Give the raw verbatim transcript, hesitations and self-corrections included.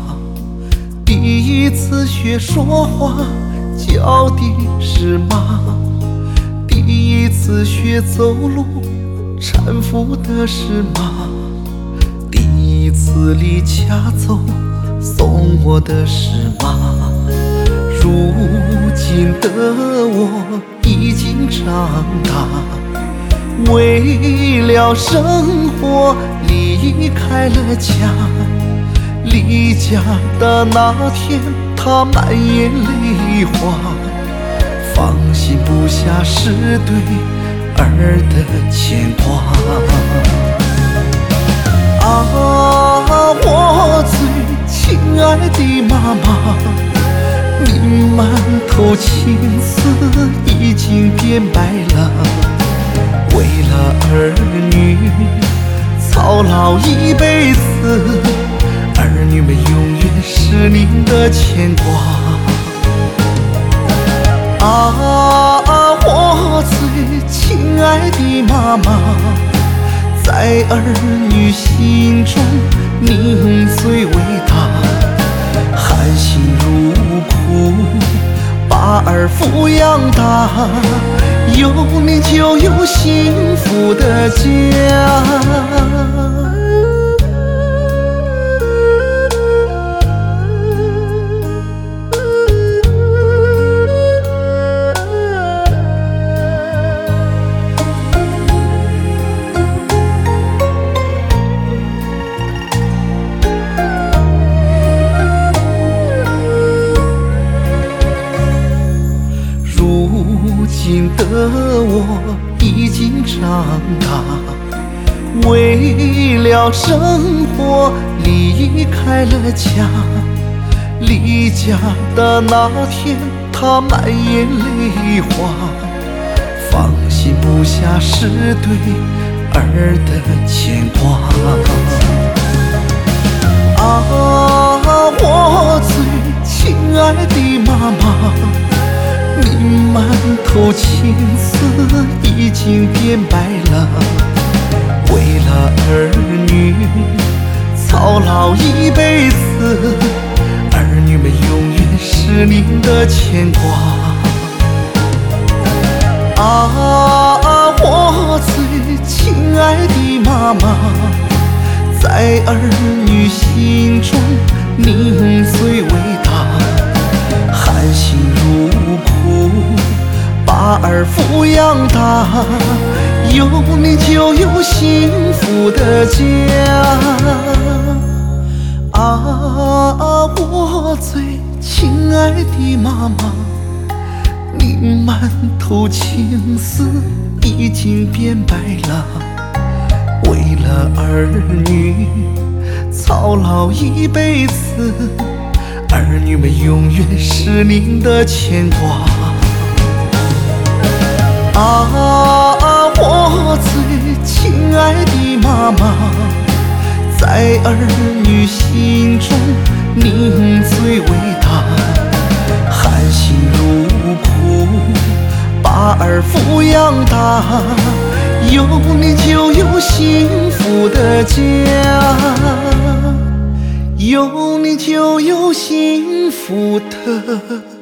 第一次学说话叫的是妈，第一次学走路搀扶的是妈，第一次离家走送我的是妈。如今的我已经长大，为了生活离开了家。离家的那天，他满眼泪花，放心不下是对儿的牵挂。啊，我最亲爱的妈妈，你满头青丝已经变白了，为了儿女操劳一辈子，儿女们永远是您的牵挂。啊，我最亲爱的妈妈，在儿女心中您最伟大，含辛茹苦把儿抚养大，有你就有幸福的家。如今的我已经长大，为了生活离开了家。离家的那天，他满眼泪花，放心不下是对儿的牵挂。啊，我最亲爱的妈妈，你满头青丝已经变白了，为了儿女操劳一辈子，儿女们永远是您的牵挂。啊，我最亲爱的妈妈，在儿女心中您最伟大，含辛茹苦把儿抚养大，有你就有幸福的家。啊，我最亲爱的妈妈，你满头青丝已经变白了，为了儿女操劳一辈子，儿女们永远是您的牵挂。啊，我最亲爱的妈妈，在儿女心中您最伟大，含辛茹苦把儿抚养大，有你就有幸福的家，有你就有幸福的